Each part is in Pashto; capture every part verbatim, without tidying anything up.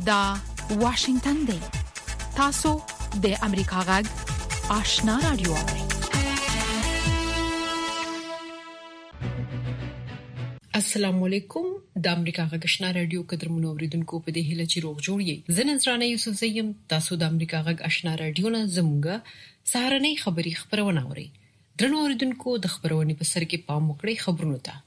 دا واشنگتن دی. تاسو د امریکا غږ آشنا رادیو. السلام علیکم. د امریکا غږ آشنا رادیو قدرمنو اوریدونکو په دې هیله چې روغ جوړ یې. زه نذرانه یوسف زیم. تاسو د امریکا غږ آشنا رادیو نه زموږه سهارنۍ خبری خبرونه اورئ. درنو اوریدونکو د خبرونې په سر کې پام وکړئ خبرونو ته.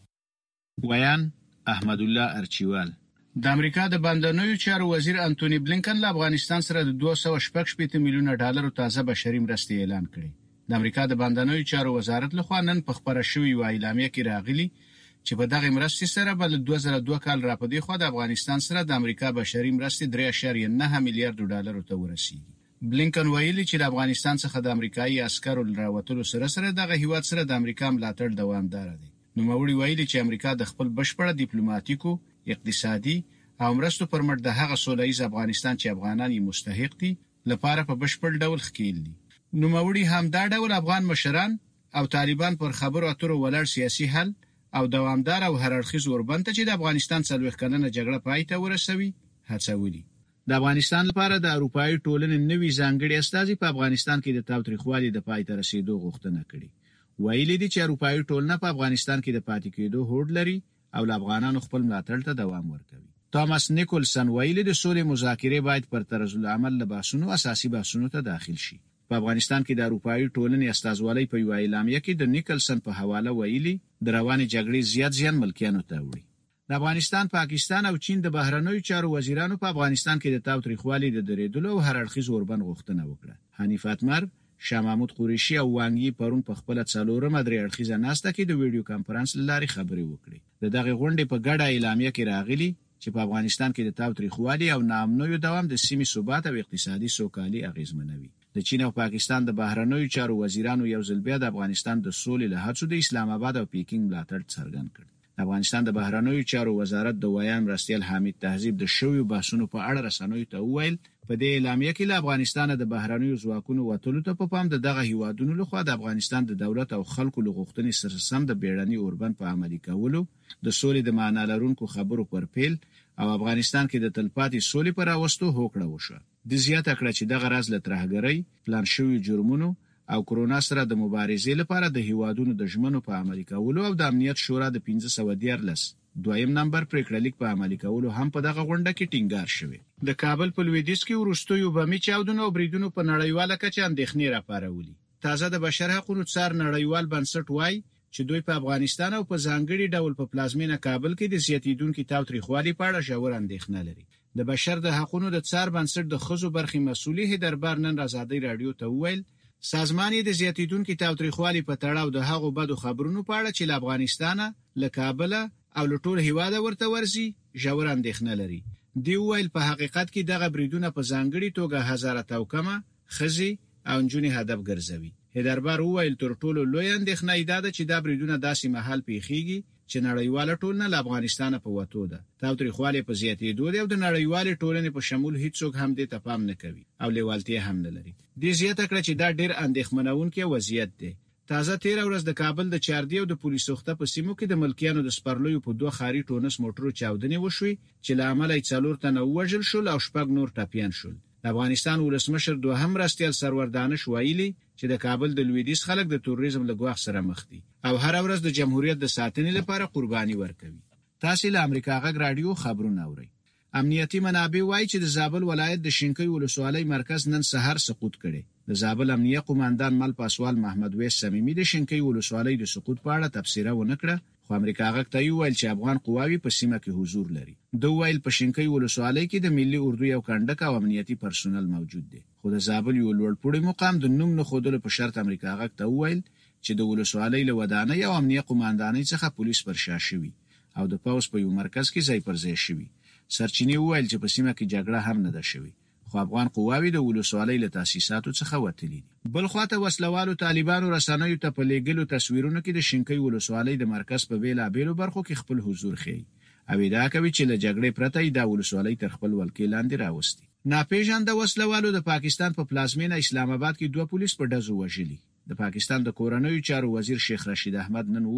ویان احمد الله ارچیوال. د امریکا د بهرنیو چارو وزیر انټونی بلینکن له افغانستان سره د دوه سوه شپږ شپېته میلیونه ډالر تازه بشري مرستې اعلان کړې. د امریکا د بهرنیو چارو وزارت لخوا نن په خبره شوې و اعلامیه کې راغلي چې په دغه مرستې سره بل دوه زره دوه کال راپدې خو د افغانستان سره د امریکا بشري مرستې درې اعشاریه نه میلیارډ ډالر ته ورسیږي. بلینکن ویلي چې د افغانستان څخه د امریکایي عسکرو راوتلو سره سره دغه هیواد سره د امریکا ملاتړ دوامدار دی. نوموړي ویلي چې امریکا د خپل بشپړ ډیپلوماټیکو، اقتصادي او مرستو پر مټ د هغه سولهییز افغانستان چې افغانان یې مستحق دي لپاره په بشپړ ډول ښکیل دي. نوموړي هم دا ډول افغان مشران او طالبان پر خبرو اترو ولاړ سیاسي حل او دوامدار او هررخیز اوربند چې د افغانستان څلوېښت کلنه جګړه پای ته ورسوي هڅولي. د افغانستان لپاره د اروپایي ټولنې نوي ځانګړي استازي په افغانستان کې د تاوتریخوالي د پای ته رسیدو غوښتنه کړې. ویلي دي چې اروپایي ټولنه په افغانستان کې د پاتې کېدو هوډ لري او له افغانانو خپل ملاتړ ته دوام ورکوي. توماس نیکولسن ویلي د سولې مذاکرې باید پر طرز العمل له بحثونو اساسي بحثونو ته داخل شي. په افغانستان کې د اروپایي ټولنې استازولۍ په یو اعلامیه کې د نیکولسن په حواله ویلي د روانې جګړې زیات زیان ملکیانو ته وړي. د افغانستان، پاکستان او چین د بهرنیو چارو وزیرانو په افغانستان کې د تاوتریخوالي د درېدلو او هررخیز اوربند غوښتنه وکړه. حنیف اتمر، شاه محمود قریشي او وانګي پرون په خپل څلورمه درې اړخیزه ناسته کې د ویډیو کانفرنس لارې خبرې وکړې. د دغه غونډې په ګډه اعلامیه کې راغلي چې په افغانستان کې د تاوتریخوالي او ناامنیو دوام د سیمې ثبات او اقتصادي سوکالي اغیزمنوي. د چین او پاکستان د بهرنیو چارو وزیرانو یو ځل بیا د افغانستان د سولې له هڅو د اسلام آباد او پیکینګ ملاتړ څرګند کړ. د افغانستان د بهرنیو چارو وزارت د ویان مرستیال حامد تهذیب د شویو بحثونو په اړه رسنیو ته وویل په دې اعلامیه کې له افغانستان د بهرنیو ځواکونو وټولو ته په پام د دغه هیوادونو لخوا د افغانستان د دولت او خلکو له غوښتنې سره سم د بیړني اوربند په عملي کولو، د سولې د معنا لرونکو خبرو پر پیل او افغانستان کې د تلپاتې سولې پر راوستو هوکړه وشوه. د زیاته کړه چې دغه راز له ترهګرۍ، پلان شوي جرمونو او کرونا سره د مبارزې لپاره د هیوادونو د ژمنو په عملي کولو او د امنیت شورا د پنځه سوه دیارلس دویم نمبر پریکړه لیک په عملي کولو هم په دغه غونډه کې ټینګار شوی. د کابل په لویدیځ کې وروستیو بمي چاودنو او بریدونو په نړیواله کچه اندېښنې راپارولې. تازه د بشر حقوقو څار نړیوال بنسټ وایي چې دوی په افغانستان او په ځانګړي ډول په پلازمینه کابل کې د زیاتیدونکو تاوتریخوالي په اړه ژور اندېښنه لري. د بشر د حقوقو د څار بنسټ د خزو برخې مسؤلې هدربار نن آزادۍ رادیو ته وویل سازمان یې د زیاتیدونکو تاوتریخوالي په تړاو د هغو بدو خبرونو په اړه چې له افغانستانه، له کابل او له ټول هیواده ورته ورسي ژور اندېښنه لري. دی ویل په حقیقت کې دغه بریدونه په ځانګړي توګه هزاره توکمه، ښځې او نجونې هدف ګرځوي. هدربار ویل تر ټولو لوی اندېښنه یې ده چې دا بریدونه داسې مهال پیښیږي چې نړیواله ټولنه له افغانستانه په وتو ده. تاوتریخوالي په زیاتېدو دی او د نړیوالې ټولنې په شمول هیڅوک هم دې ته پام نه کوي او لیوالتیا هم نه لري. دې زیاته کړه چې دا ډېر اندېښمنونکی وضعیت دی. تازه تیر ورځ د کابل د چاردی او د پولیسو خته په سیمو کې د ملکیانو د سپرلیو په دوه خاري ټونس موټرو چاودنې وشوي چې له امله یې څلور تنه ووژل شول او شپږ نور ټپیان شول. د افغانستان ولسمشر دوهم مرستیال سرور دانش ویلي چې د کابل د لویدیځ خلک د تروریزم له ګواښ سره مخ دي او هر ورځ د جمهوریت د ساتنې لپاره قرباني ورکوي. تاسو له امریکا غږ رادیو خبرونه اورئ. امنیتي منابع وایي چې د زابل ولایت د شینکۍ ولسوالۍ مرکز نن سحر سقوط کړي. د زابل امنیه قوماندان مل پاسوال محمد ویس صمیمی د شینکۍ ولسوالۍ د سقوط په اړه تفسیره ونه کړه، خو امریکا غږ ته ویل چې افغان قواوی په سیمه کې حضور لري. دوی ویل په شینکۍ ولسوالۍ کې د ملي اردو یو کنډک او امنیتي پرسونل موجود دي، خو د زابل یو لوړپوړی مقام د نوم نه خودلو په شرط امریکا غږ ته ویل چې د ولسوالۍ له ودانۍ او امنیه قوماندانۍ څخه پولیس پر شا شوي او د پوز په یو مرکز کې ځای پر ځای شوي. سرچینې ویل چې په سیمه کې جګړه هم نه ده شوې، خو افغان قواوی د ولسوالۍ له تاسیساتو څخه وتلي دي. بل خواته وسلوالو طالبانو رسنیو ته په لېږلو تصویرونو کې د شینکۍ ولسوالۍ د مرکز په بیلابېلو برخو کې خپل حضور ښیي او ادعا کوي چې له جګړې پرته یې دا ولسوالۍ تر خپل ولکې لاندې راوستي. ناپېژانده وسلوالو د پاکستان په پلازمینه اسلام آباد کې دوه پولیس په ډزو وژلي. د پاکستان د کورنیو چارو وزیر شیخ رشید احمد نن وویل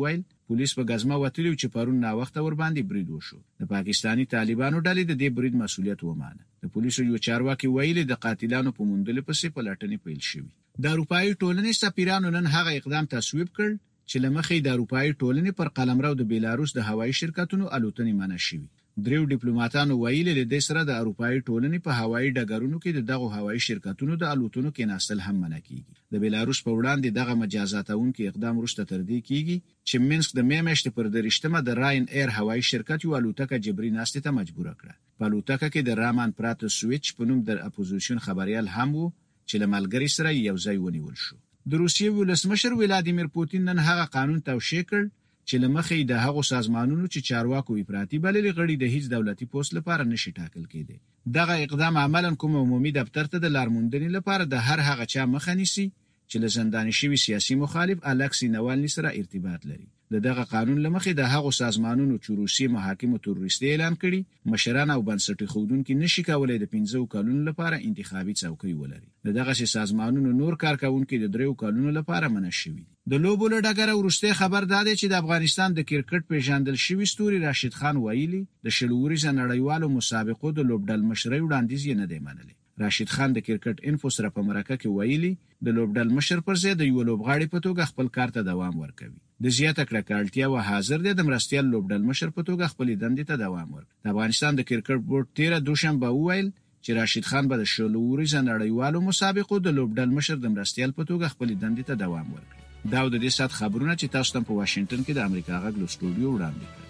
پولیس په غزمه وتلی چې پرون نا وخت ور باندې برید وشو. د پاکستانی طالبانو ډلې د دې برید مسولیت ومانه. د پولیسو یو چارواکي ویلي د قاتلانو په موندلو پسې پلټنې پیل شوې. د اروپאי ټولنې سفیرانو نن هغه اقدام تصویب کړ چې لمخې د اروپאי ټولنې پر قلمرو د بیلاروس د هوایي شرکتونو الوتنې منع شوې. دریو ډیپلوماټانو ویلي د دې سره د اروپאי ټولنې په هوایي ډګرونو کې د دغه هوایي شرکتونو د الوتنو کې ناستل هم منع کیږي. د بیلاروس په وړاندې دغه مجازاتونکو اقدام وروسته تر دې کیږي چې مینسک د مې میاشتې پر درشتمه د راین ایر هوایي شرکت یو الوتکه جبري ناستې ته مجبور کړه. په الوتکه کې د رامان پراتو سویچ په نوم د اپوزیشن خبريال هم وو چې له ملګری سره یو ځای ونیول شو. د روسیې ولسمشر ولادیمیر پوتین نن هغه قانون توشیح کړ چې لمخې د هغو سازمانونو چې چارواکو افراطي بللي غړي د هیڅ دولتي پوسټ لپاره نشي ټاکل کېدی. دغه اقدام عملاً کوم عمومي دفتر ته د لارموندنې لپاره د هر هغه چا مخه نیسي چې له زنداني شوی سیاسي مخالف الکسی نوالني سره ارتباط لري. دغه قانون لمخې د هغو سازمانونو چې روسي محاکمو تروریستي اعلان کړي مشران او بنسټي خودونکو نشي کولای د پنځو کلونو لپاره انتخابي څوکۍ ولري. دغه سازمانونو نور کارکونکو د دریو کلونو لپاره منع شوي. د لوبو له ډګره ورسته خبر داده چې د افغانستان د کرکټ پیژندل شوی ستوري راشد خان ویلي د شلوري نړیوالو مسابقو د لوبډل مشرۍ وړاندیز یې نه دی منلی. راشد خان د کرکټ انفو سره په مرکه کې ویلي د لوبډل مشر پر ځای د یو لوبغاړي په توګه خپل کار ته دوام ورکوي. د زیاته کړکړتیا او حاضر دی د مرستيال لوبډل مشر په توګه خپل دندې ته دوام ورکوي. د افغانستان د کرکټ بورډ تیره دوشنبه وویل چې راشد خان به د شلوري نړیوالو مسابقو د لوبډل مشر د مرستيال په توګه خپل دندې ته دوام ورکوي. دا د دې سات خبرونه چې تاسو ته په واشنگټن کې د امریکا غږ له سټوډیو وړاندې کړل.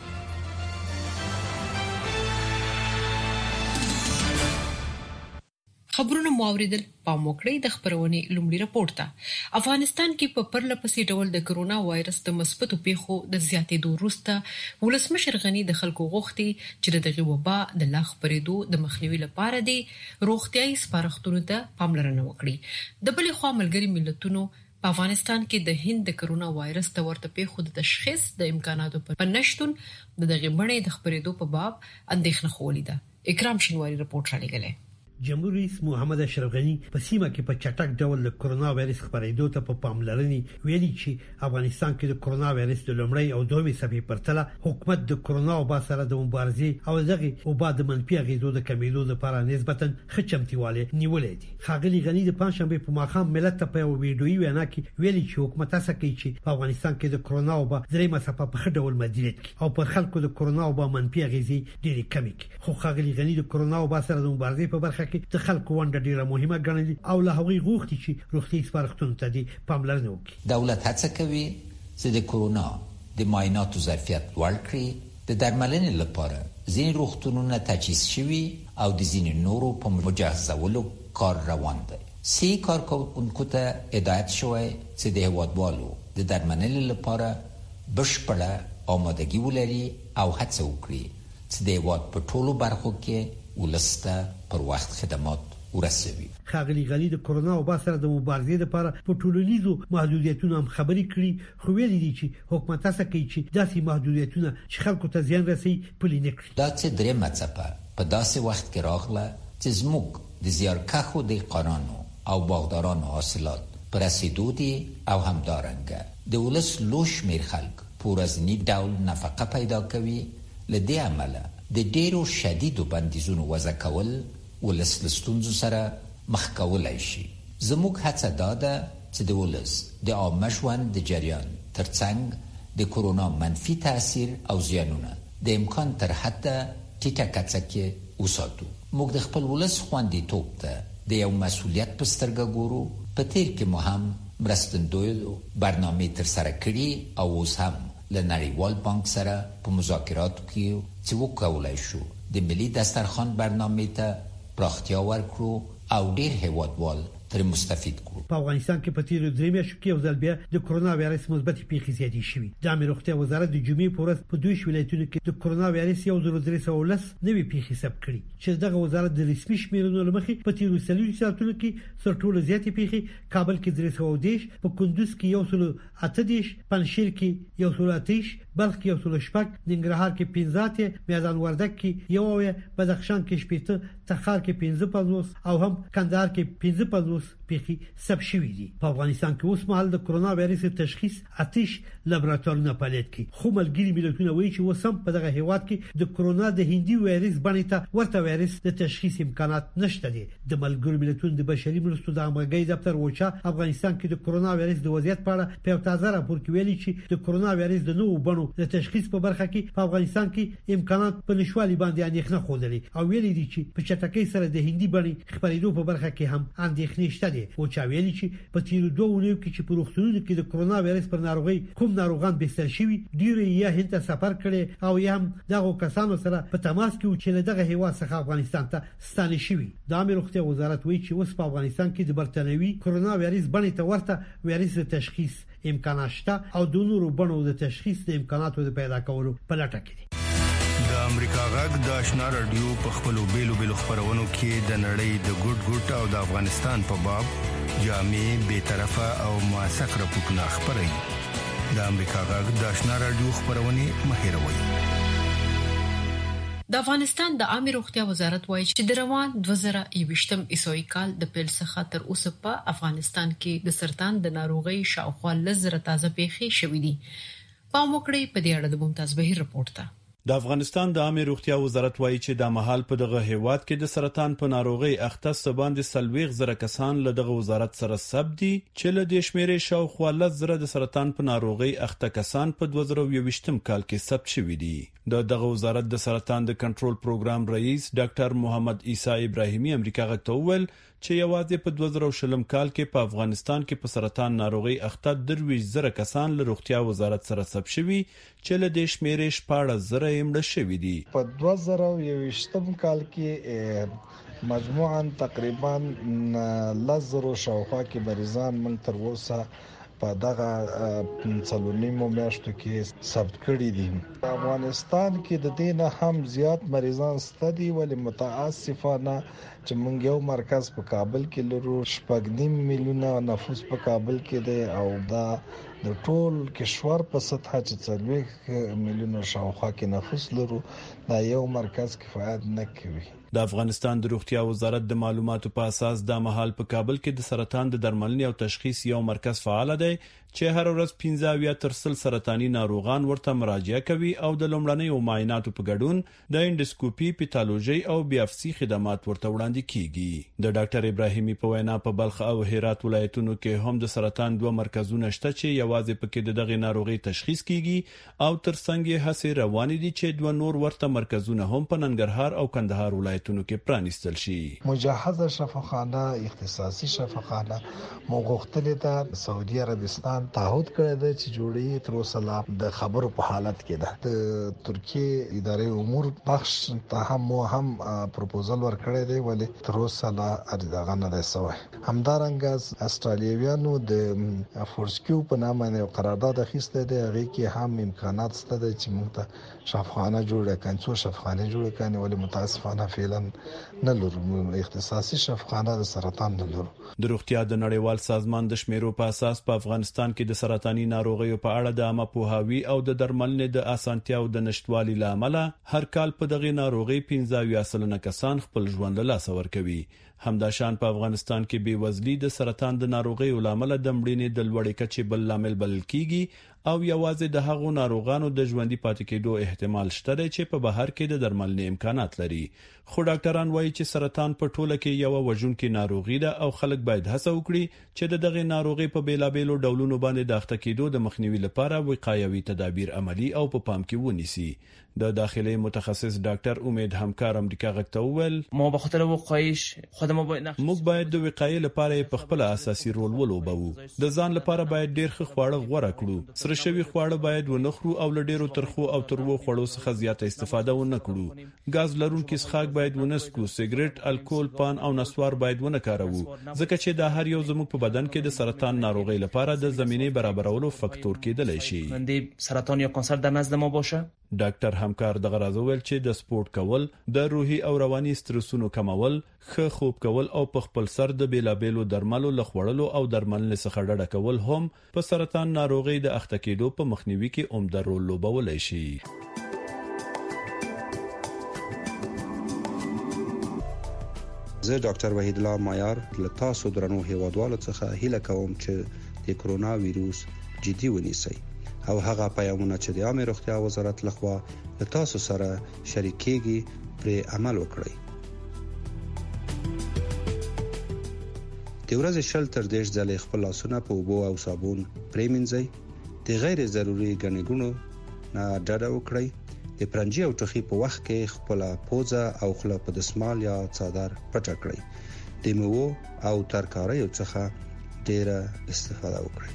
خبرونه موریدل په موکړې د خبرونې لومړی راپور ته. افغانستان کې په پرلپسې ډول د کرونا وایرس د مثبتو پیښو د زیاتېدو وروسته ولسمشر غني د خلکو غوښتي چې دغه وبا د لا خپرېدو د مخنیوي لپاره د روغتيایي سپارښتنو ته پاملرنه وکړي. د بلې خوا ملګري ملتونو په افغانستان کې د هند د کرونا وایرس د ورته پیښو د تشخیص د امکاناتو په نشتون د دغه بڼې د خبرېدو په باب اندېښنه خولې ده. اکرام شینواری رپورټ را لګلې. جمهور رئیس محمد اشرف غنی په سیمه کې په چټک ډول د کرونا وایرس خبرېدو ته په پاملرنې ویلي چې افغانستان کې د کرونا وایرس د لومړی او دویمې څپې پرتله حکومت د کرونا وبا سره د مبارزې او دغه وبا د منفي اغېزو د کمیدو لپاره نسبتاً ښه چمتووالی نیولې دي. ښاغلي غنی د پنځشنبه په ماښام ملت ته په یو ویډیویي وینا کې ویلي چې حکومت هڅه کوي چې په افغانستان کې د کرونا وبا درېمه څپه په ښه ډول مدیریت کړي او پر خلکو د کرونا وبا منفي اغېزې ډېرې کمې کړي. خو ښاغلي غنی د کرونا وبا سره د مبارزې په برخه کې د خلکو د ډیره مهمه ګڼلې او له هغوی غوښتي چې روغتي سپارښتنو ته دي پاملرنه وکړي. دولت هڅه کوي چې د کرونا د معایناتو ظرفیت لوړ کړي. د درملنې لپاره ځینې روغتونونه تجهیز شوي او د ځینې نورو په مجهزولو کار روان دی. سی کارکوونکو ته هدایت شوی چې د هیوادوالو د درملنې لپاره بشپړه آمادګي ولري او هڅه وکړي چې د هیواد په ټولو برخو کې ولسته پر وخت خدمات ورسوي. ښاغلي غنی د کرونا وبا سره د مبارزې لپاره په ټولنیزو محدودیتونو هم خبرې کړي خو ویلي دي چې حکومت هڅه کوي چې داسې محدودیتونه چې خلکو ته زیان رسوي پلي نه کړي. دا چې درېمه څپه په داسې وخت کې راغله چې زموږ د زیارکښو دهقانانو او باغدارانو حاصلات په رسېدو دي او همدارنګه د ولس لوی شمېر خلک په ورځني ډول نفقه پیدا کوي. له دې امله د ډېرو شدیدو بندیزونو وضع کول ولس له ستونزو سره مخ کولای شي. زموږ هڅه دا ده چې د ولس د عامه ژوند د جریان ترڅنګ د کرونا منفي تاثیر او زیانونه د امکان تر حده ټیټه کچه کې وساتو. موږ د خپل ولس خوندیتوب ته د یو مسؤلیت په سترګه ګورو. په تیر کې مو هم مرستندویو برنامې تر سره کړي او اوس هم له نړیوال بانک سره په مذاکراتو کې چې وکولای شو د ملي دسترخوان برنامې ته پراختیا ورکړو او ډیر هیوادوال تر مستفید کړو. په افغانستان کې په تیرو درې میاشتو کې یو ځل بیا د کرونا وایرس مثبت پیښې زیاتې شوې. د عامه روغتیا وزارت د جمعې په ورځ په دوه ولایتونو کې د کرونا وایرس یو زر درې سوه ولس نوې پیښې ثبت کړې چې دغه وزارت د رسمي شمیرونو لمخې په تیرو څلورو ساعتونو کې تر ټولو زیاتې پیښې کابل کې درې سوه دېرش، په کندوز کې یو سل اته دېرش، پنجشیر کې یو سل اته دېرش، بلخ کې یو سل شپږ، ننګرهار کې پنځه اتیا، میدان وردګ کې یو اویا، بدخشان کې شپېته، تخار کې پنځه پنځوس او هم کندهار کې پنځه پنځوس اوس پیخي سب شوی دي. په افغانستان کې اوس مهال د کرونا وایرس تشخیص آتش لابراتوارونه فعالیت کوي. خو ملګری ملتونه وایي چې وسم په دغه هیواد کې د کرونا د هندي وایرس باندې ته ورته وایرس د تشخیص امکانات نشته دي. د ملګری ملتونو د بشري مرستو د همغږي دفتر وچا افغانستان کې د کرونا وایرس د وضعیت په اړه په تازه راپور کې ویلي چې د کرونا وایرس د نوو بڼو د تشخیص په برخه کې په افغانستان کې امکانات په نشوالي باندې اندېښنه خوندلې او ویلي دي چې په چټکۍ سره د هندي بڼې خبرېدو په برخه کې هم اندېښنې شته دي. وچا ویلي چې په تیر دوه ونیو کې چې په روغتونونو کې د کرونا وایرس پر ناروغي کوم ناروغان بستر شوي ډیر یا هند ته سفر کړي او یا هم دغه کسانو سره په تماس کې چې دغه هیواد څخه افغانستان ته ستانه شوي. د عامه روغتیا وزارت وایي چې اوس په افغانستان کې د برتانوي کرونا وایرس باندې ته ورته وایرس تشخیص امکانات شته او د نورو بڼو د تشخیص د امکاناتو د پیدا کولو په لټه کې دي. د امریکا غږ د آشنا رادیو په خپلو بیلو بیلو خبرونو کې د نړۍ د ګډ ګډ او د افغانستان په باب جامع بے طرفه او موثق راپورټونه خبري. د امریکا غږ د آشنا رادیو خبرونه مهیروي. د افغانستان د عامه روغتیا وزارت وایي چې د روان دوه زره یوویشتم عیسوي کال د پیل څخه تر اوسه په افغانستان کې د سرطان د ناروغۍ شاوخوا لزر تازه پیښې شوې دي. په موکړې په دې اړه د ممتاز بهیر رپورت ده. د افغانستان د عامه روغتیا وزارت وایي چې د مهال په دغه هیواد کې د سرطان په ناروغۍ اخته سباند سلويغ زره کسان له دغه وزارت سره ثبت دي چې له دې شمیرې شاوخوا لزر د سرطان په ناروغۍ اخته کسان په دوه زره یوویشتم کال کې ثبت شوي دي. د دغه وزارت د سرطان د کنټرول پروګرام رئیس ډاکټر محمد عیسی ابراهیمي امریکا غږ ته وویل چې یوازې په دوه زره شلم کال کې په افغانستان کې په سرطان ناروغي اخته درویش زره کسان له روغتیا وزارت سره ثبت شوي چې له دې شمیرې شپاړس زره یې مړه شوي دي. په دوه زره یوویشتم کال کې مجموعاً تقریبا لزر شاوخوا کې مریضان من تر اوسه په دغه څلورنیمو میاشتو کې ثبت کړي دي. په افغانستان کې د دې نه هم زیات مریضان ستدي ولې متاسفانه چې موږ یو مرکز په کابل کې لرو شپږ نیم میلیونه نفوس په کابل کې دی او دا د ټول کشور په سطح چې څلوېښت میلیونه شاوخوا کې نفوس لرو دا یو مرکز کفایت نه کوي. د افغانستان د روغتیا وزارت د معلوماتو په اساس د مهال په کابل کې د سرطان د درملنې او تشخیص یو مرکز فعال دی چې هر ورځ پنځه اویا تر سل سرطاني ناروغان ورته مراجعه کوي او د لومړنیو معایناتو په ګډون د انډوسکوپي، پیتالوژي او بیافسي خدمات ورته وړاندې کیږي. د ډاکټر ابراهیمي په وینا په بلخ او هرات ولایتونو کې هم د سرطان دوه مرکزونه شته چې یوازې پکې د دغه ناروغي تشخیص کیږي او ترڅنګ یې هڅې روانې دي چې دوه نور ورته مرکزونه هم په ننګرهار او کندهار ولایتونو کې پرانیستل شي. مجهزه شفاخانه اختصاصي شفاخانه موغختلې ده سعودي عربستان تعهد کړی دی چې جوړي تر اوسه د خبرو په حالت کې ده. د ترکیه ادارې امور بخش ته هم هم پروپوزل ورکړی دی ولې تر اوسه لا دغه نه دی سوی. همدارنګه استرالیویانو د فورسکیو په نامه یو قرارداد اخیستی دی هغه کې هم امکانات شته چې موږ ته شفاخانه جوړه کړي څو شفاخانه جوړه کړي ولې متاسفانه فعلا نه لرو اختصاصي شفاخانه د سرطان نه لرو. د روغتیا د نړیوال سازمان د شمیرو په اساس په افغانستان کې د سرطاني ناروغیو په اړه د عامه پوهاوی او د درملنې د اسانتیاو د نشټوالي لامل هر کال په دغه ناروغي پنځه اویا سلنه کسان خپل ژوند له لاسه ورکوي. همداشان په افغانستان کې بې وزلي د سرطان د ناروغیو لامل د مړینې د لوړې کچې بل لامل بلل کیږي او یوازې د هغو ناروغانو د ژوندۍ پاتې کېدو احتمال شته چې په بهر کې د درملنې امکانات لري. خو ډاکټران وایي چې سرطان په ټوله کې یو وژونکې ناروغي ده او خلک باید هڅه وکړي چې د دغه ناروغي په بیلابېلو ډولونو باندې د اخته کېدو د مخنیوي لپاره وقایوي تدابیر عملي او په پام کې ونیسي. د داخلي متخصص ډاکټر امید همکار امریکا غږ ته وویل ما به خاطر وقایش خودمو باید موږ باید د وقایې لپاره په خپل اساسي رول ولوبو. د ځان لپاره باید ډېر ښه خواړه غوړه کړو. سره شوي خواړه باید ونه خورو او له ډېرو ترخو او تروو خوړو څخه زیاته استفاده ونه کړو. غاز لرونکي څښاک باید ونه څښو. سیګریټ، الکول، پان او نسوار باید ونه کاروو ځکه چې دا هر یو زموږ په بدن کې د سرطان ناروغۍ لپاره د زمینې برابرولو فاکتور کېدلی شي. سرطان یا کانسر در نزد ما باشه. ډاکټر همکار دغه راځول چې د سپورت کول، د روحي او رواني سترسونو کمول، ښه خوب کول او په خپل سر د بیلابېلو درملو لخوړلو او درملنې څخه ډډه کول هم په سرطان ناروغۍ د اخته کېدو په مخنیوي کې عمده رول لوبولی شي. زه ډاکټر وحید الله مایار له تاسو درنو هیوادوالو څخه هیله کوم چې د کرونا وایروس جدي ونیسئ او هغه پیغامونه چې د عامه روغتیا وزارت لخوا له تاسو سره شریکېږي پر عمل وکړئ. د ورځې شل تر دېرش ځلې خپل لاسونه په اوبو او صابون پرېمنځئ. د غیر ضروري ګڼې ګوڼو نه ډډه وکړئ. د پرنجي او ټوخي په وخت کې خپل پوزه او خوله په دسمال یا څادر پټه کړئ. د میوو او ترکاریو څخه ډیره استفاده وکړئ.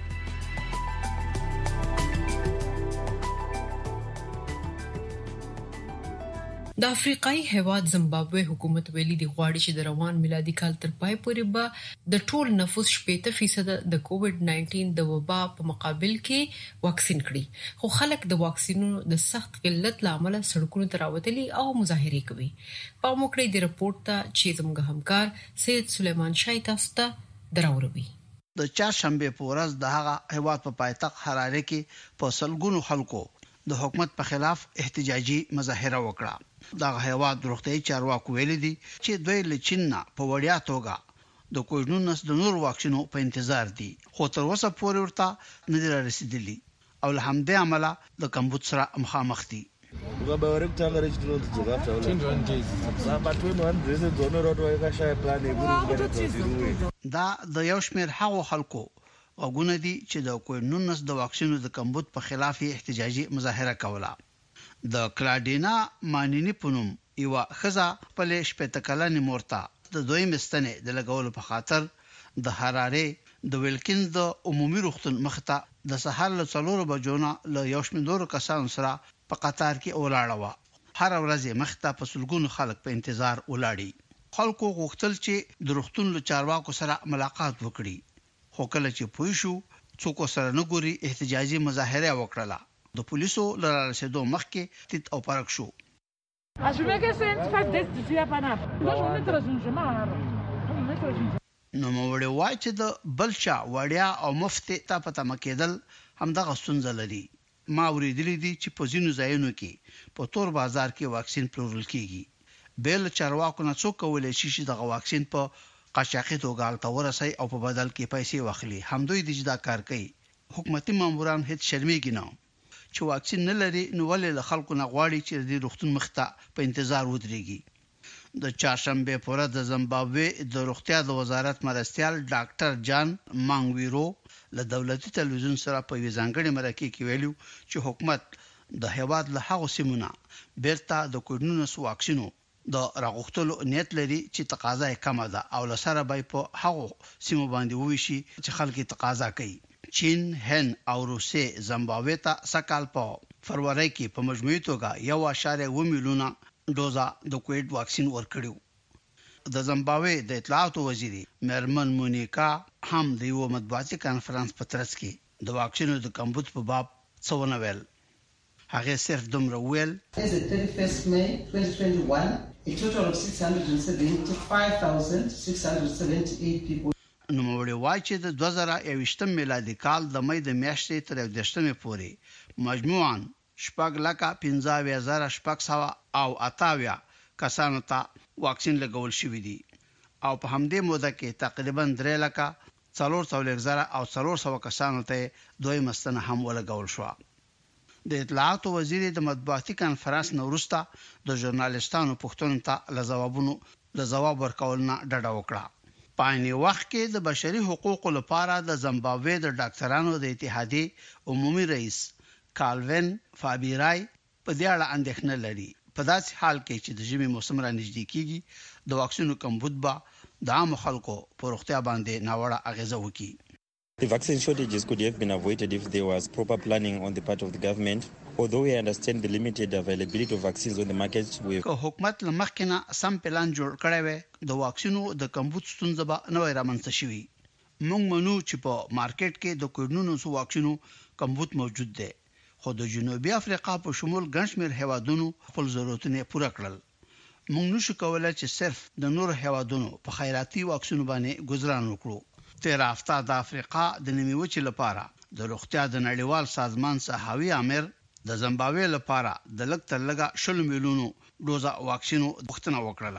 د افریقای هیواد زیمبابوې حکومت ویلي دی غواړي چې د روان میلادي کال تر پای پورې به د ټول نفوس شپږ فیصد د کووډ ناینټین د وبا په مقابل کې واکسین کړي، خو خلک د واکسینونو د سخت قلت لامل سړکونو ته راوتلي او مظاهره کوي. په موکړې د رپورت ته چې زموږ همکار سید سلیمان شای تاسو ته دراوروي. د چهارشنبه په ورځ د هغه هیواد په پایتخت حراره کې په سلګونو خلکو د حکومت په خلاف احتجاجي مظاهره وکړه. دا هیواد روغتيایي چارواکو ویلي دي چې دوی له چین نه په وړیا توګه د کووډ ناینټین د نور واکسینو په انتظار دي، خو تر اوسه پورې ورته نه دي رسیدلي او له همدې عمله د کمبود سره مخامخ دي. دا د یو شمېر هغو خلکو وګونه دي چې د کووډ ناینټین د واکسینو د کمبود په خلاف احتجاجي مظاهره کوله. د کلاډینا مانینی پونم یو خزه په شپته کلنې مورتا د دوی مستنه د لګولو په خاطر د حراره د ویلکینز د عمومي روغتون مخته د سهار له څلورو بجو نه له یو شمېر کسانو سره په قطار کې ولاړه و. هر ورځ مخته په سلګونو خلک په انتظار ولاړی. خلکو غوښتل چې د روغتون له چارواکو سره ملاقات وکړي، خو کله چې پوه شو څوک سره نه ګوري احتجاجي مظاهره وکړه. د پولیسو لاره رسیدو مخکې تیت او پرک شو. نو موړې وای چې د بلچا وړیا او مفتی ته پته مکیدل همدغه ستونزه لري. ما ورېدلې دي چې په ځینو ځایونو کې په تور بازار کې واکسین پلورل کیږي. بیل چارواکو نه څوک کولای شي چې دغه واکسین په قاچاقي توګه الته ورسي او په بدل کې پیسې واخلي. همدوی د جدا کار کوي. حکومتي ماموران هیڅ شرمېږي نه چې واکسین نه لري، نو ولې له خلکو نه غواړي چې د روغتون مخته په انتظار ودرېږي. د چهارشنبه په ورځ د زیمبابوې د روغتیا د وزارت مرستيال ډاکټر جان مانګویرو له دولتي تلویزیون سره په ځانګړي مرکه کې ویلو چې حکومت د هیواد له هغو سیمونو بیرته د کووډ ناینټین واکسینو د راغښتلو نیت لري چې تقاضا یې کمه ده او لسره به په هغو سیمو باندې وویشي چې خلک تقاضا کوي. چین، هند او روسیې زیمبابوې ته سکهال په فروری کې په مجموعي توګه یو اشاریه و میلیونه ډوزه د کووډ واکسین ورکړیو. د زیمبابوې د اطلاعاتو وزیر مرمن مونیکا هم د یو مطبوعاتي کانفرنس په ترڅ کې د واکسینو د کمبود په باب څونه ویل. هغه صرف دومره ویل As of thirty-first May twenty twenty-one, a total of six hundred seventy-five thousand six hundred seventy-eight people. نو موړي وای چې د دوه زره یوویشتم میلادي کال د مې د میاشتې تر یوویشتمې پورې مجموعاً شپږ لکه پنځه هزار شپږ سوه او اتاویا کسانو ته واکسین لګول شوی دی او په همدې موده کې تقریبا درې لکه څلور سوه زره او څلور سوه کسانو ته دوی مستنه هم ولګول شو. د اطلاعاتو وزیر د مطبوعاتي کانفرنس نو وروسته د ژورنالیستانو پوښتنو ته لجوابونو لجواب ورکول نه ډډه وکړه. په عین وخت کې د بشري حقوقو لپاره د زیمبابوې د ډاکټرانو د اتحادیې عمومي رئیس کالوین فابیرای په دې اړه اندېښنه لري. په داسې حال کې چې د ژمي موسم را نږدې کیږي، د واکسینو کمبود به د عام خلکو په روغتیا باندې ناوړه اغیزه وکړي. The vaccine shortages could have been avoided if there was proper planning on the part of the government. Although we understand the limited availability of vaccines on the market, we که حکومت لمخکنه سم پلان جوړ کړی وي د واکسینو د کمبود ستونزه به نه وای رامنځته شوی. موږ منو چې په مارکیټ کې د کووډ ناینټین واکسینو کمبود موجود دی، خو د جنوبي افریقا په شمول ګڼ شمېر هیوادونو خپل ضرورتونه پوره کړل. موږ نشو کولای چې صرف د نور هیوادونو په خیراتي واکسینو باندې گزاران وکړو. تیر هفته د افریقا د نیمې وچې لپاره د روغتیا د نړیوال سازمان صحاوي امر د زیمبابوې لپاره د لږ تر لږه شل میلیونو ډوزه واکسینو غوښتنه وکړه.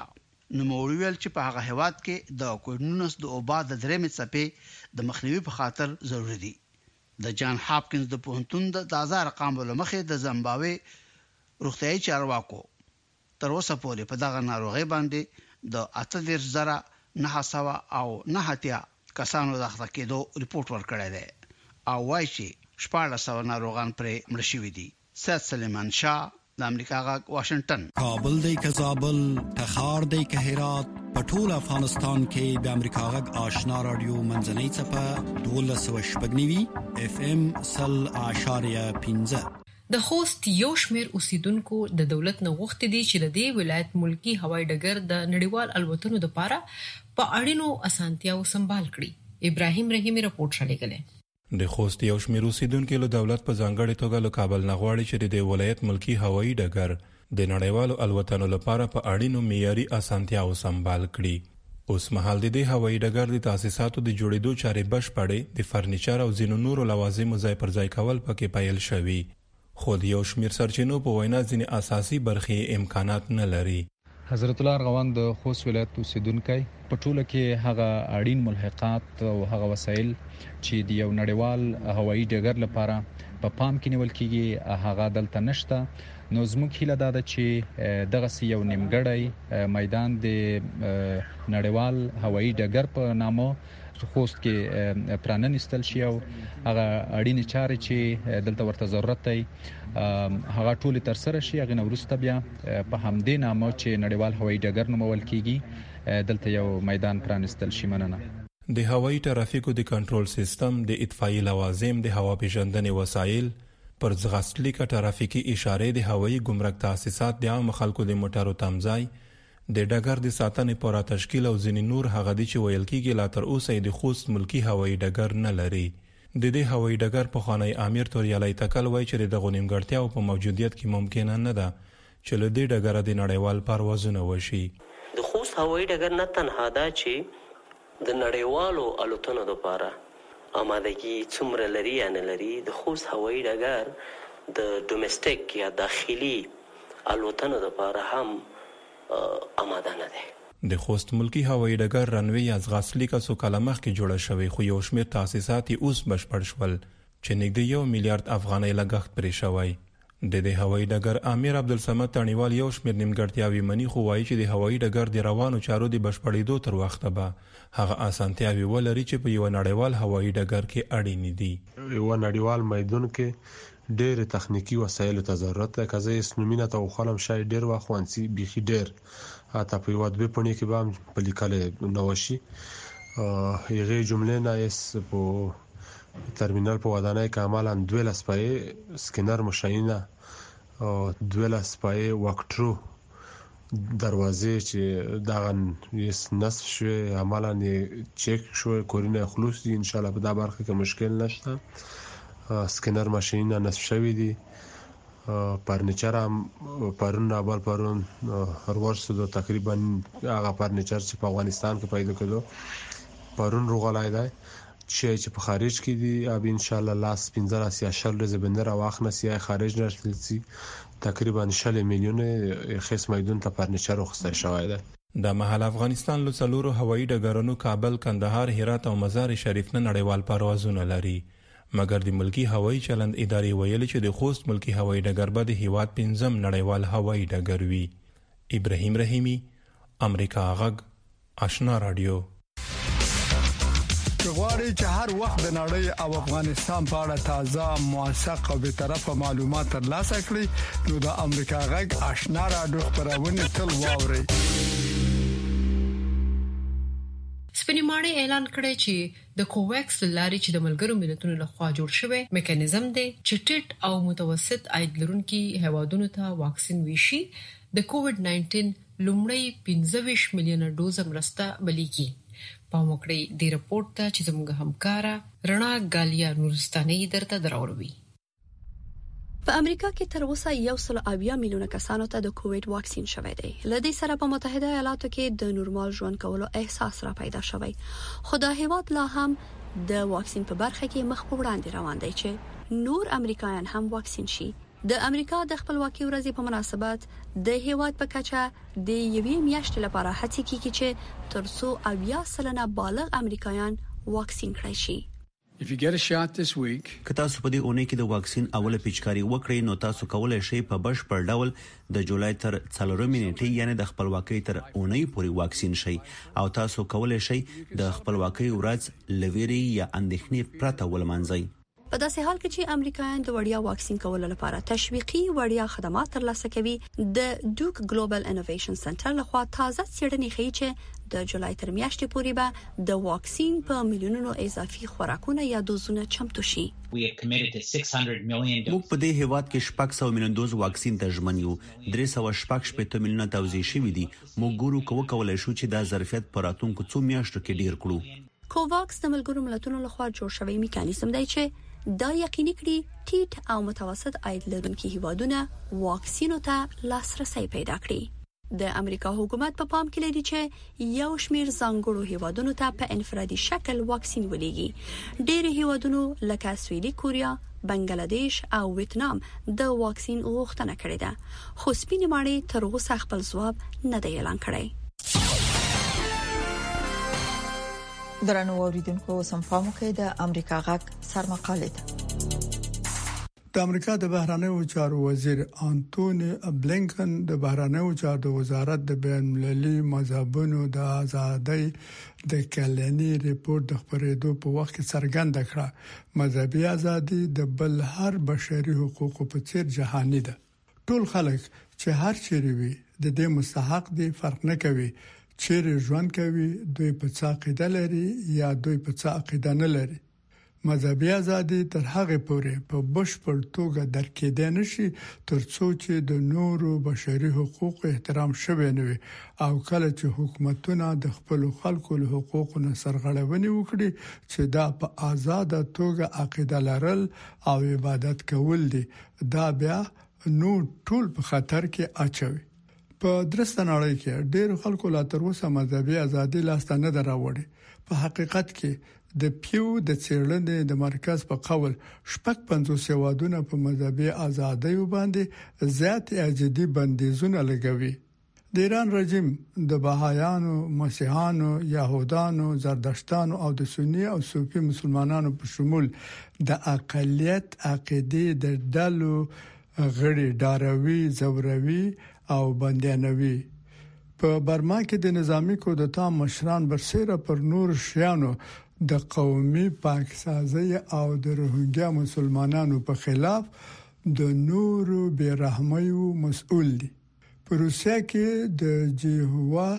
نو موریل چې په هغه هواد کې د کووډ نولس د وبا د درېمې څپې د مخنیوي په خاطر ضروری دي. د جان هاپکینز د پوهنتون د تازه ارقامو لمخې د زمبابوي روغتیايي چارواکو تر اوسه پورې په دغه ناروغي باندې د اته دېرش زره نه سوه او نه اتیا کسانو د اخته کېدو ریپورت ورکړی دی او وایي چې شپاړس سوه ناروغان پرې مړه شوي دي. سید سلیمان شاه د امریکا غږ واشنگټن. کابل دی که زابل، تخار دی که هرات، په ټول افغانستان کې د امریکا غږ آشنا رادیو منځنۍ څپه دولس سوه شپږ نوي اف ام سل اعشاریه پنځه. د خوست یو شمېر اوسیدونکو د دولت نه غوښتي دي چې د دې ولایت ملکی هوایي ډګر د نړیوال الوتنو لپاره په اړینو اسانتیاو سمبال کړي. ابراهیم رحیمی راپورټ شلیږي. د خوست یو شمېر اوسیدونکو له دولت په ځانګړي توګه له کابل نه غواړي چې د ولایت ملکی هوایي ډګر د نړیوالو الوتنو لپاره په اړینو معیاري اسانتیاو سمبال کړي. اوس مهال د دې هوایي ډګر د تاسیساتو د جوړېدو چارې بشپړې، د فرنیچر او ځینو نورو لوازمو ځای پر ځای کول پکې پیل شوي، خو د یو شمېر سرچینو په وینا ځینې اساسي برخې امکانات نه لري. حضرت الله ارغوان د خوست ولایت اوسیدونکی په ټوله کې هغه اړین ملحقات او هغه وسایل چې د یو نړیوال هوایي ډګر لپاره په پام کې نیول کېږي هغه دلته نشته. نو زموږ هیله دا ده چې دغه یو نیمګړی میدان د نړیوال هوایي ډګر په نامه خوست کې پراننستل شي او هغه اړینې چارې چې دلته ورته ضرورت دی هغه ټول تر سره شي. هغه نورسته بیا په همدې نامه چې نړیوال هوایي ډګر نومول کیږي دلته یو میدان پرانستل شي. مننه. د هوایي ترافیکو د کنټرول سیستم، د اطفائي لوازم، د هوا پیژندنې وسایل، پر ځغاستلیکه ترافیکي اشارې، د هوایي ګمرک تاسیسات، د عام خلکو د موټرو تمځای، د ډګر د ساتنې پوره تشکیل او ځینې نور هغه دي چې ویل کېږي لا تر اوسه د خوست ملکی هوایي ډګر نه لري. د دې هوایي ډګر پخوانی امیر توریالی تکل وایي چې دغه نیمګړتیاو په موجودیت کې ممکنه نه ده چې له دې ډګره د نړیوال پروازونه وشي. د خوست هوایي ډګر نه تنها ده چې د نړیوالو الوتنو لپاره آمادګي څومره لري یا نه لري، د خوست هوایي ډګر د ډومېسټیک یا داخلي الوتنو لپاره هم آماده نه ده. د خوست ملکی هوایي ډګر رنوی از غاسلیکه سو کاله مخکې جوړه شوې، خو یو شمېر تاسیسات اوس بشپړ شول چې نږدې یو میلیارډ افغانۍ لګښت پرې شوی. د دې هوایي ډګر امیر عبدالصمد تڼیوال یو شمېر نیمګړتیاوې مني، خو وایي چې د هوایي ډګر د روانو چارو د بشپړېدو تر وخته به هغه اسانتیاوې ولري چې په یو نړیوال هوایي ډګر کې اړینې دي. یو نړیوال میدان کې ډېر تخنیکی وسایل ته ضرورت ده. که زه اسنومینه ته خپلم شای ډېر واخ وانسی بيخي ډېر اته په یو د پونی کې به په لیکل نوشي یغه جمله نه اس په ترمینال په ودانۍ کې عملاً دوه لسپای سکینر ماشینه او دوه لسپای وکټرو دروازې چې داغه یس نصف شوی عملاً چک شوی کورینه خلوص دي. ان شاء الله په دا برخه کې مشکل نشته. سکینر ماشین نصب شوی دي. فرنیچر هم پرون اول پرون هر ورځ د تقریبا هغه فرنیچر چې په افغانستان کې پیدا کړو پرون روغلای دی چې په خارج کې دي. اب ان شاء الله لاس پنځه یا شل زبندر واخنه سي خارج نشلسي تقریبا شل میلیون خص میدان ته فرنیچر وخصه شوی دی. د مهال افغانستان له څلورو هوایي ډګرونو کابل، کندهار، هرات او مزار شریف نه نړیوال پروازونه لري، مګر د ملکی هوایي چلند ادارې ویلي چې د خوست ملکی هوایي ډګر به د هیواد پنځم نړیوال هوایي ډګر وي. ابراهیم رحیمی، امریکا غږ، آشنا رادیو. غواړئ چې هر وخت د نړۍ او افغانستان په اړه تازه، موثق او بیطرفه معلومات ترلاسه کړئ نو د امریکا غږ آشنا رادیو خبرونه تل واورئ. سپینماړي اعلان کړی چې د کوویکس لارې چې د ملګرو ملتونو لخوا جوړ شوی میکانیزم دی چې ټیټ او متوسط عاید لرونکي هیوادونو ته واکسین ویشي د کووډ نایټین لومړی پنځه ویشت میلیونه ډوز مرسته بلیږي. په موکړی د رپورت ته چې زموږ همکارا رڼا ګالیا نورستاني درته دراوړوي. په امریکا کې تر اوسه یو سل اویا میلیونه کسانو ته د کووډ واکسین شوی دی. لدې سره په متحده ایالاتو کې د نورمال ژوند کولو احساس را پیدا شوی، خو د هیواد لا هم د واکسین په برخه کې مخ په وړاندې روان دی چې نور امریکایان هم واکسین شي. د امریکا د خپلواکۍ ورځې په مناسبت د هیواد په کچه د یوې میاشتې لپاره هڅه کیږي چې ترڅو اویا سلنه بالغ امریکایان واکسین کړي شي. If you get a shot this week, که تاسو په دې اونۍ کې د واکسین اوله پیچکاري وکړئ نو تاسو کولای شئ په بشپړ ډول د جولای تر څلورمې نیټې یعنی د خپلواکۍ تر اونۍ پورې واکسین شئ او تاسو کولای شئ د خپلواکۍ ورځ لویری یا اندېښنې پرته ولمانځئ. په داسې حال کې چې امریکایان د وړیا واکسین کولو لپاره تشویقي وړیا خدمات ترلاسه کوي، د ډوک ګلوبل انوویشن سنټر لخوا تازه څېړنې ښيي چې د جولای تر میاشتې پورې به د واکسین په میلیونونو اضافي خوراکونه یا دوزونه چمتو شي. موږ په دې هیواد کې شپږ سوه میلیون دوز واکسین ته ژمن یو. درې سوه شپږ شپېته میلیونه توزیع شوي دي. موږ ګورو کوو کولای شو چې دا ظرفیت په راتلونکو څو میاشتو کې ډیر کړو. کوواکس د ملګرو ملتونو لخوا جوړ شوی میکانیزم دی چې دا یقیني کړي ټیټ او متوسط عاید لرونکي هیوادونه واکسینو ته لاسرسي پیدا کړي. د امریکا حکومت په پام کې لري چې یو شمیر ځانګړو هیوادونو ته په انفرادي شکل واکسین ولېږي. ډېر هیوادونو لکه سویلي کوریا، بنگلاديش او ویتنام د واکسین غوښتنه کړې ده، خو سپینې ماڼۍ تر اوسه خپل ځواب نه دی اعلان کړی. درنو اوریدونکو سمفامو کې د امریکا غږ سرمقاله ده. د امریکا د بهرنیو چارو وزیر انټونی بلینکن د بهرنیو چارو وزارت د بین المللي مذهبونو د ازادۍ د کلنی ریپورت د خبرېدو په وخت کې څرګنده کړه مذهبي ازادي د بل هر بشري حقوقو په څیر جهاني ده. ټول خلک چې هر چیرې وي د دې مستحق دي، فرق نه کوي چیرې ژوند کوي، دوی په څه عقیده لري یا دوی په څه عقیده نه لري. مذهبي ازادي تر هغه پورې په بشپړ توګه درک کېدای نشي ترڅو چې د نورو بشري حقوقو احترام شوی نه وي او کله چې حکومتونه د خپل خلکو له حقوقو نه سرغړونې وکړي چې دا په آزاد توګه عقیده لرل او عبادت کول دي، دا بیا نو ټول په خطر کې اچوي. په درسته نړۍ کې ډېر خلکو لا تر اوسه مذهبي ازادي لاسته نه دراوړي. په حقیقت کې د پیو د څېړنې د مرکز په قول شپږ پنځوس هیوادونه په مذهبي ازادۍ باندې زیات اجدي بندیزونه لګوي. د ایران رژیم د بهایانو، مسیحانو، يهودانو، زردشتانو او د سنی او صوفي مسلمانانو په شمول د اقلیت عقیده د ډلو غړي ډاروي، زوروي او بندیانوي. په برما کې د نظامی کودتا مشران برسېره پر نور شیانو د قومي پاکسازي او د روهینګیا مسلمانانو په خلاف د نورو بیرحمیو مسؤل دي. په روسیا کې د جهوا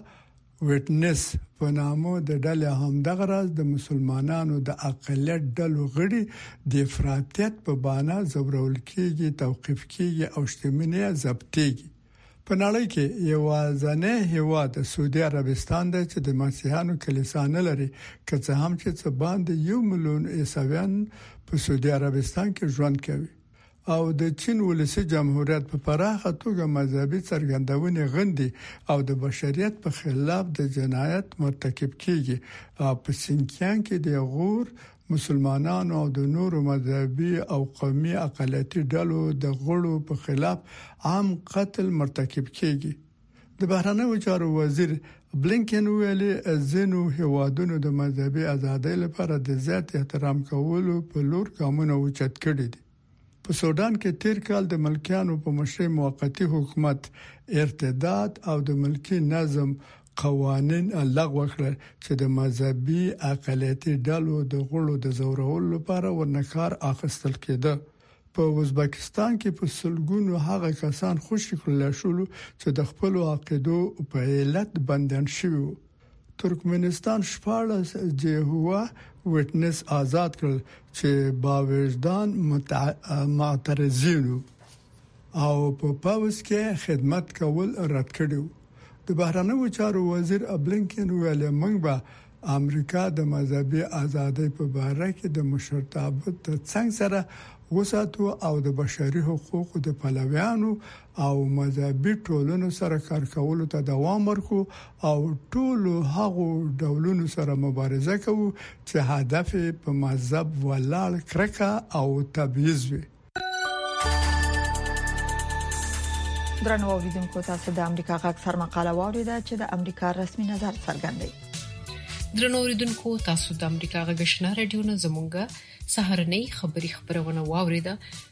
وټنس په نامو د ډلې همدغه راز د مسلمانانو د اقلیت ډلو غړي د افراطیت په بنا زورول کېږي، توقيف کېږي او شتمنۍ ضبطېږي. په نړۍ کې یو ځانه هیواد سعودي عربستان دی چې د مسیحانو کلیسا نه لري، که څه هم چې څه باندې یو میلیون عیسویان په سعودي عربستان کې ژوند کوي. او د چین ولسی جمهوریت په پراخه توګه مذهبي څرګندونې غندي او د بشریت په خلاف د جنایت مرتکب کیږي. او په سینکیان کې د غور مسلمانانو او د نورو مذهبي او قومي اقلیتي ډلو د غړو په خلاف عام قتل مرتکب کیږي. د بهرنیو چارو وزیر بلینکن ویلي ځینو هیوادونو د مذهبي ازادۍ لپاره د زیات احترام کولو په لور ګامونه اوچت کړي دي. په سودان کې تیر کال د ملکیانو په مشرۍ موقتی حکومت ارتداد او د ملکی نظم قوانين لغوه کړل چې د مذهبي اقلیتي ډلو د غړو د زورولو لپاره ورنکار اخیستل کېده. په ازبکستان کې په سلګونو هغه کسان خوشی کړل شول چې د خپل عقیدو په علت بندیان شوي. ترکمنستان شپاړس جهوا وټنس آزاد کړل چې باوجدان معترضینو او په پاوس کې خدمت کول رد کړو. د بهرنیو چارو وزیر بلینکن ویل موږ به امریکا د مذهبي ازادۍ په اړه کې د مشرتابه څنګه سره وساتو او د بشري حقوقو د پلویانو او مذهبي ټولنو سره کار کولو ته دوام ورکو او ټول هغه ډولونو سره مبارزه کوو چې هدف په مذهب ولاړ کرکه او تبعیض وي. درنو اوریدونکو تاسو د امریکا غږ سرمقاله واوریده چې د امریکا رسمي نظر څرګندوي. درنو اوریدونکو تاسو د امریکا غږ آشنا رادیو نه زمونږه سهارنۍ خبری خبرونه واوریده